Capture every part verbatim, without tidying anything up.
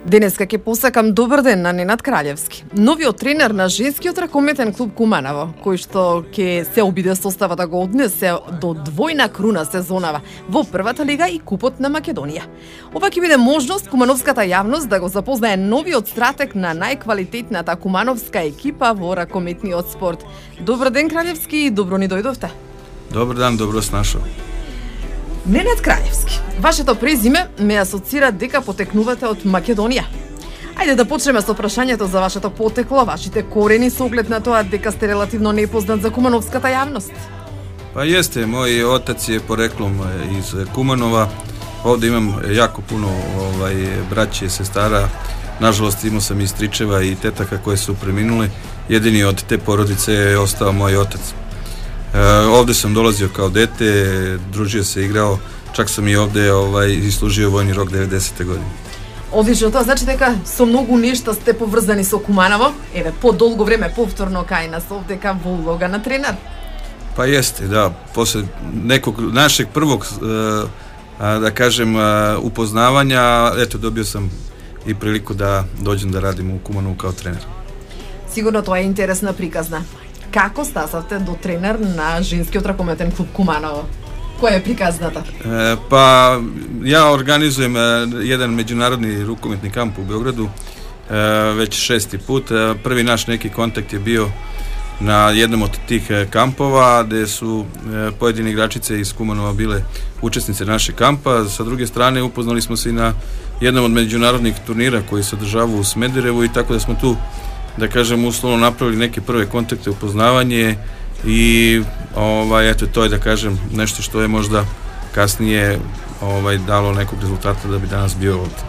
Денеска ќе посакам добар ден на Ненад Краљевски, новиот тренер на женскиот ракометен клуб Куманово, кој што ќе се обиде состава да го однесе до двојна круна сезонава во првата лига и Купот на Македонија. Ова ќе биде можност кумановската јавност да го запознае новиот стратег на најквалитетната кумановска екипа во ракометниот спорт. Добар ден, Краљевски, и добро ни дојдовте. Добар дан, добро се нашол. Ненад Краљевски, вашето презиме ме асоцира дека потекнувате од Македонија. Ајде да почнеме со прашањето за вашето потекло, вашите корени со оглед на тоа дека сте релативно непознат за кумановската јавност. Па јесте, мој отац е пореклом из Куманова. Овде имам јако пуно овај браќе и сестара. Нажалост имал сам и стричева и тетака кои су преминули. Едини од те породице е остao мој отац. E, ovde sam dolazio kao dete, družio se, igrao, čak sam i ovde ovaj, islužio vojni rok devedесете godine. Одлично, тоа значи дека со многу нешта сте поврзани со Куманово, еве, по долго време повторно кај нас овде ка во улога на тренер. Pa jeste, da, posle nekog našeg prvog, da kažem, upoznavanja, eto, dobio sam i priliku da dođem da radim u Kumanovu kao trener. Сигурно тоа е интересна приказна. Како стасавте до тренер на женскиот ракометен клуб Куманово? Која е приказната? E, pa ja organizujem e, jedan međunarodni rukometni kamp u Beogradu e, već šesti put. E, prvi naš neki kontakt je bio na jednom od tih e, kampova gde su e, pojedine igračice iz Kumanova bile učesnice našeg kampa. Sa druge strane upoznali smo se i na jednom od međunarodnih turnira koji se održavaju u Smederevu i tako da smo tu, da kažem, uslovno napravili neke prve kontakte, upoznavanje i ovaj, eto, to je, da kažem, nešto što je možda kasnije ovaj, dalo nekog rezultata da bi danas bio ovde.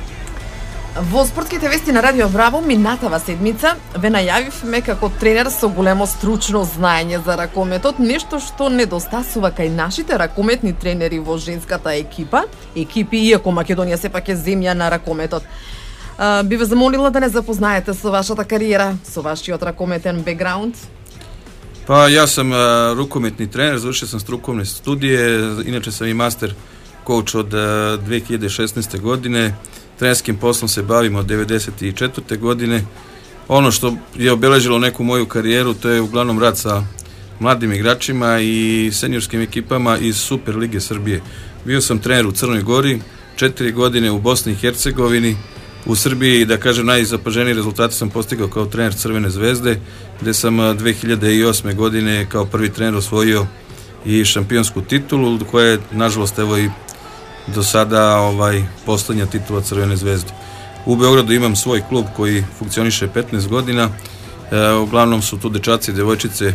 Во спортските вести на Радио Браво минатава седмица ве најавивме како тренер со големо стручно знаење за ракометот, нешто што недостасува кај нашите ракометни тренери во женската екипа, екипи, иако Македонија сепак е земја на ракометот. Uh, би ве замолила да не запознаете со вашата кариера, со вашиот ракометен бекграунд? Pa ja sam uh, rukometni trener, završio sam strukovne studije, inače sam i master coach od uh, dve hiljade šesnaeste. godine, trenerskim poslom se bavim od devedeset četvrte. godine. Ono što je obeležilo neku moju karijeru, to je uglavnom rad sa mladim igračima i seniorskim ekipama iz Super lige Srbije. Bio sam trener u Crnoj Gori, četiri godine u Bosni i Hercegovini, u Srbiji, da kažem, najzapaženiji rezultati sam postigao kao trener Crvene zvezde, gde sam dve hiljade osme. godine kao prvi trener osvojio i šampionsku titulu, koja je, nažalost, evo i do sada ovaj, poslednja titula Crvene zvezde. U Beogradu imam svoj klub koji funkcioniše petnaest godina, e, uglavnom su tu dečaci i devojčice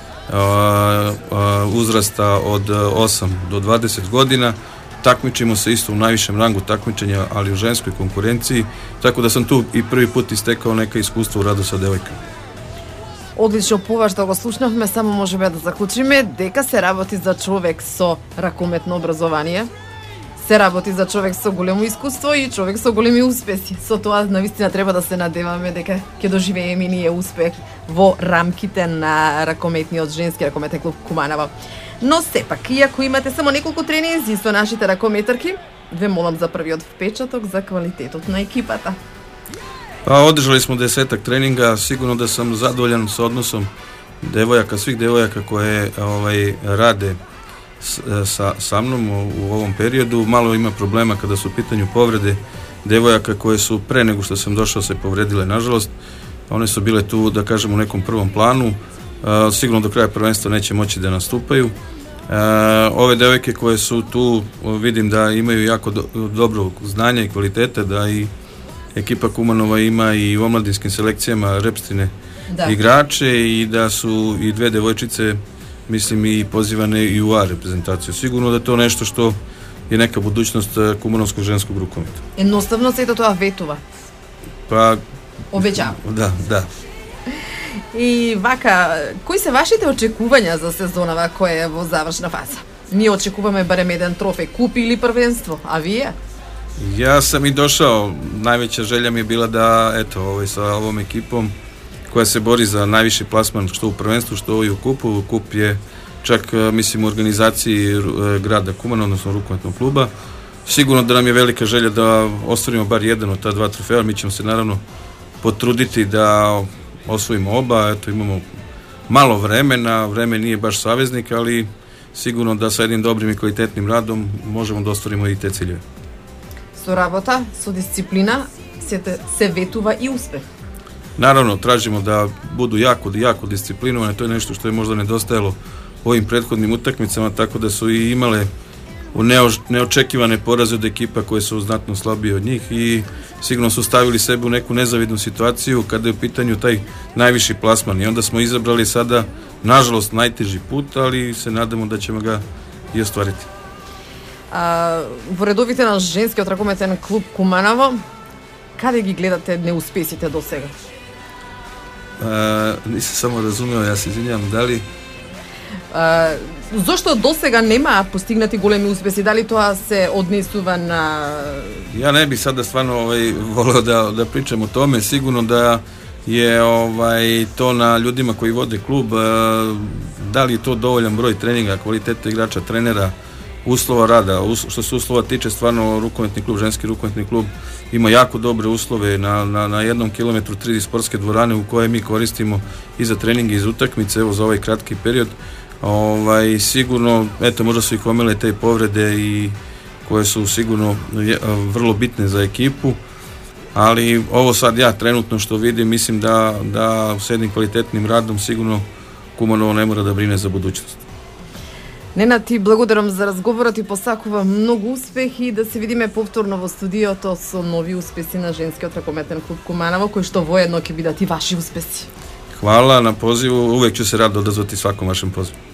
a, a, uzrasta od osam do dvadeset godina, takmičimo se isto u najvišem rangu takmičenja, ali u ženskoj konkurenciji, tako da sam tu i prvi put istekao neka iskustva u radu sa devojkama. Одлично, по ова што го слушнавме, само можеме да заклучиме дека се работи за човек со ракометно образование, се работи за човек со големо искуство и човек со големи успеси. Со тоа навистина треба да се надеваме дека ќе доживееме ние успех во рамките на ракометниот женски ракометен клуб Куманово. Но сепак, иако имате само неколку тренинзи со нашите ракометарки, ве молам за првиот впечаток за квалитетот на екипата. Pa održali smo desetak treninga, sigurno da sam zadovoljan sa odnosom devojaka, svih devojaka koje ovaj, rade sa, sa mnom u, u ovom periodu. Malo ima problema kada su u pitanju povrede devojaka koje su pre nego što sam došao se povredile, nažalost. One su bile tu, da kažem, u nekom prvom planu. Uh, sigurno do kraja prvenstva neće moći da nastupaju. Uh, ove devojke koje su tu, vidim da imaju jako do, dobro znanje i kvalitete, da i ekipa Kumanova ima i u omladinskim selekcijama repstine da. igrače i da su i dve devojčice, mislim, i pozivane i u A reprezentaciju. Sigurno da je to nešto što je neka budućnost kumanovskog ženskog rukometa. Едноставно сето тоа ветува. Pa обеќава. Да, да. И вака, кои се вашите очекувања за сезонава која е во завршна фаза? Ние очекуваме барем еден трофеј, куп или првенство, а вие? Ja sam i došao, najveća želja mi je bila da, eto, ovaj, sa ovom ekipom koja se bori za najviši plasman što u prvenstvu, što i u kupu. Kup je čak, mislim, u organizaciji grada Kuman, odnosno rukometnog kluba. sigurno da nam je velika želja da ostvarimo bar jedan od ta dva trofeja. Mi ćemo se naravno potruditi da osvojimo oba. Eto, imamo malo vremena, vreme nije baš saveznik, ali sigurno da sa jednim dobrim i kvalitetnim radom možemo da ostvarimo i te ciljeve. Со работа, со дисциплина се, се ветува и успех. Naravno, tražimo da budu jako, jako disciplinovane, to je nešto što je možda nedostajalo u ovim prethodnim utakmicama, tako da su i imale neočekivane poraze od ekipa koje su znatno slabije od njih i sigurno su stavili sebe u neku nezavidnu situaciju kada je u pitanju taj najviši plasman i onda smo izabrali sada, nažalost, najteži put, ali se nadamo da ćemo ga i ostvariti. А, во редовите на женскиот ракометен клуб Куманово, каде ги гледате неуспесите до сега? А, nisam samo razumeo, ja se izvinjam, da li... А, зошто до сега нема постигнати големи успеси? Дали тоа се однесува на... Ja ne bih sada stvarno ovaj, voleo da, da pričam o tome, sigurno da je ovaj, to na ljudima koji vode klub, da li je to dovoljan broj treninga, kvaliteta igrača, trenera, uslova rada. Što se uslova tiče, stvarno rukometni klub, ženski rukometni klub ima jako dobre uslove na, na, na jednom kilometru tri sportske dvorane u koje mi koristimo i za treninge i za utakmice, evo za ovaj kratki period. Ovaj, sigurno, eto, možda su i komile te povrede i koje su sigurno vrlo bitne za ekipu, ali ovo sad ja trenutno što vidim, mislim da, da s jednim kvalitetnim radom sigurno Kumanovo ne mora da brine za budućnost. Ненад, ти благодарам за разговорот и посакувам многу успехи и да се видиме повторно во студиото со нови успеси на женскиот ракометен клуб Куманово, кои што воедно ќе бидат и ваши успеси. Hvala na pozivu, uvek ću se rado odazvati svakom vašem pozivu.